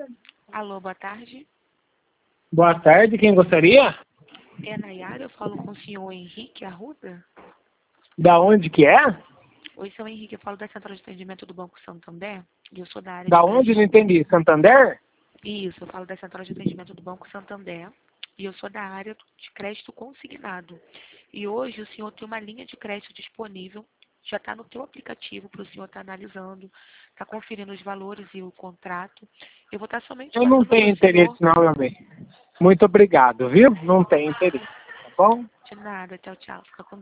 Alô, boa tarde. Boa tarde, quem gostaria? É a Nayara, eu falo com o senhor Henrique Arruda. Da onde que é? Oi, senhor Henrique, eu falo da Central de Atendimento do Banco Santander e eu sou da área de Da onde? Não crédito. entendi. Santander? Isso, eu falo da Central de Atendimento do Banco Santander e eu sou da área de crédito consignado. E hoje o senhor tem uma linha de crédito disponível, já está no teu aplicativo para o senhor estar analisando, está conferindo os valores e o contrato. Eu vou estar somente Eu não passando para tenho o interesse senhor. não, meu bem. Muito obrigado, viu? Não tenho interesse, tá bom? De nada, tchau, tchau. Fica com